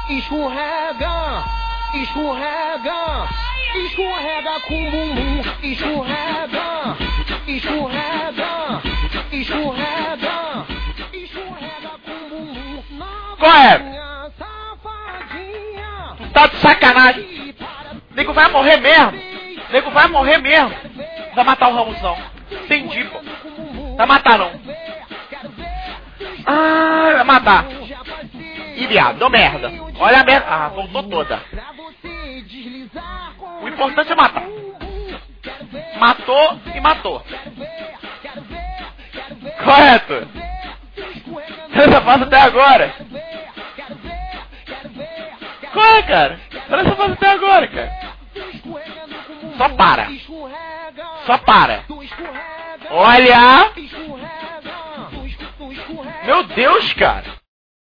escorrega, escorrega, escorrega com bumbum, escorrega, escorrega, escorrega, escorrega com bumbum. Qual é? Tu tá de sacanagem. Nego vai morrer mesmo. Nego vai morrer mesmo. Vai matar o Ramos não. Entendi, pô. Vai matar não. Ah, vai matar. Ih, viado, deu merda. Olha a merda. Ah, voltou toda. O importante é matar. Matou e matou. Correto. Essa fase até agora. Qual é, cara? Olha essa fase até agora, cara. Só para. Só para. Olha. Meu Deus, cara.